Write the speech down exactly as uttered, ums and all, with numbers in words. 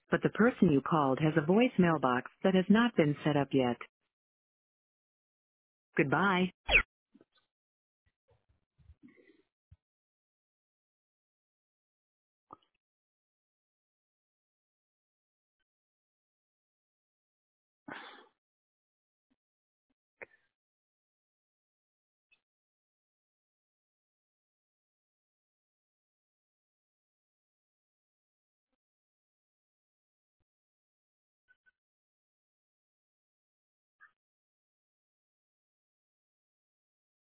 but the person you called has a voicemail box that has not been set up yet. Goodbye.